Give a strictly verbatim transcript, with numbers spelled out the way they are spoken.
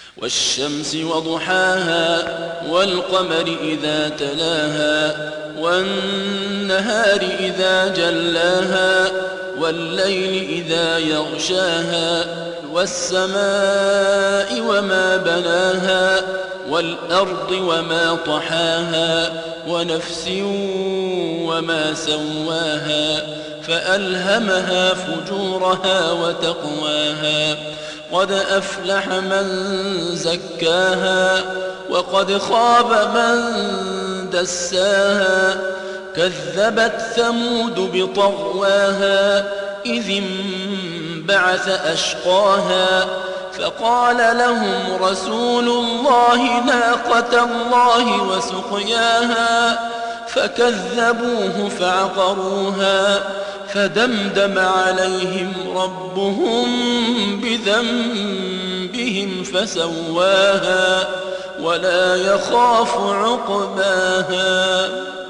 والشمس وضحاها والقمر إذا تلاها والنهار إذا جلاها والليل إذا يغشاها والسماء وما بناها والأرض وما طحاها ونفس وما سواها فألهمها فجورها وتقواها قد أفلح من زكاها وقد خاب من دساها كذبت ثمود بطغواها إذ انبعث أشقاها فقال لهم رسول الله ناقة الله وسقياها فكذبوه فعقروها فدمدم عليهم ربهم بذنبهم فسواها ولا يخاف عقباها.